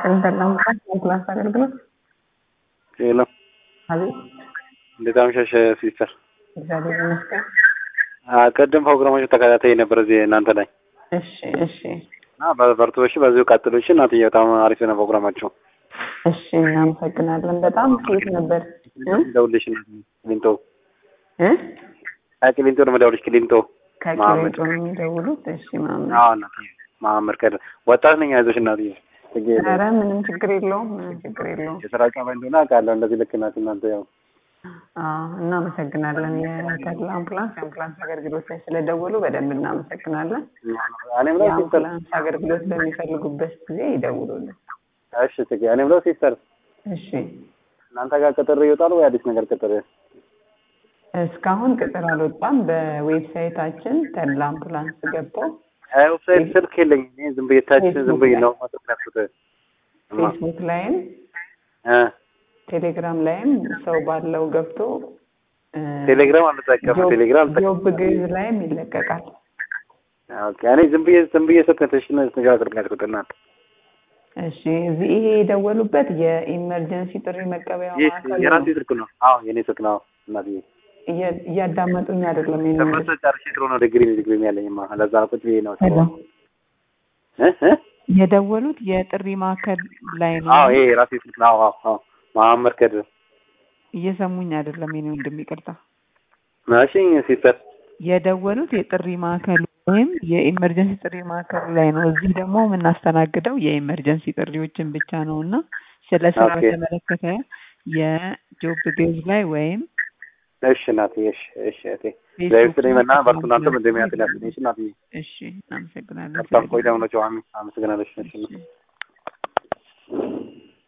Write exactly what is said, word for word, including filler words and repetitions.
እንደናም ክላስ አገልግሎት ሄሎ አቤት እንዴት አመሻሽ ሲስተር? እግዚአብሔር ይመስገን። ቀደም ፕሮግራሞች ተከታታይ ነበር እዚህ እናንተ ላይ። እሺ እሺ እና በርቱሽ በዚሁ ቀጥሉሽ። እናንተ በጣም አሪፍ ነው ፕሮግራማችሁ። እሺ እናመሰግናለን። በጣም ኬት ነበር ደውልሽ ሊንቶ እ አቂሊንቶ ነው ደውልሽ ሊንቶ ከቂሊንጦ ነው የሚደውሉት። እሺ ማማ አዎ እናቴ ማመር ከደ ወጣት ነኝ አይዞሽ እናቴ። ኧረ ምንም ችግር የለውም ምንም ችግር የለውም። የስራ ጫማ እንደሆነ አውቃለሁ። እንደዚህ ልክ ናት እናንተ ያው አዎ እናመሰግናለን። የተድላ አምቡላንስ የአምቡላንስ አገልግሎት ላይ ስለደወሉ በደንብ እናመሰግናለን። እኔም ነው ሲስተር የአምቡላንስ አገልግሎት በሚፈልጉበት ጊዜ ይደውሉልን። እሺ ትገ እኔም ነው ሲስተር። እሺ እናንተ ጋር ቅጥር ይወጣል ወይ አዲስ ነገር ቅጥር? እስካሁን ቅጥር አልወጣም። በዌብሳይታችን ተድላ አምቡላንስ ገብቶ ዌብሳይት ስልክ የለኝም እኔ ዝም ብዬ ታች ዝም ብዬ ነው ማጥፋት። ፌስቡክ ላይም እ ቴሌግራም ላይም ሰው ባለው ገብቶ ቴሌግራም አልተጠቀምም። ቴሌግራም ጆብ ግዝ ላይም ይለቀቃል። ኦኬ እኔ ዝም ብዬ ዝም ብዬ ሰከተሽና ተጋግር ያድርጉትና እሺ እዚህ ይሄ የደወሉበት የኢመርጀንሲ ጥሪ መቀበያ ማዕከል የራሴ ስልክ ነው። አዎ የኔ ስልክ ነው እናትዬ። እያዳመጡኝ አይደለም? ይሄን ተፈሰ ጨርሼ ጥሩ ነው። ዲግሪ ዲግሪ ያለኝማ ለዛ ቁጭ ብዬ ነው እ እ የደወሉት የጥሪ ማዕከል ላይ ነው። አዎ ይሄ ራሴ ስልክ ነው። አዎ አዎ ማመር ከደ እየሰሙኝ አይደለም? የኔ ወንድም ይቅርታ። ማሽኝ ሲስተር የደወሉት የጥሪ ማዕከል ወይም የኢመርጀንሲ ጥሪ ማዕከል ላይ ነው። እዚህ ደግሞ የምናስተናግደው የኢመርጀንሲ ጥሪዎችን ብቻ ነውና ስለ ስራ በተመለከተ የጆብ ግዝ ላይ ወይም እሺ ናት እሺ እሺ እቴ ዘይፍልኝና በርቱናንተ እንደሚያትላልኝ እሺ ናት። እሺ አመሰግናለሁ። በጣም ቆይታ ነው። ጨዋሚ አመሰግናለሁ። እሺ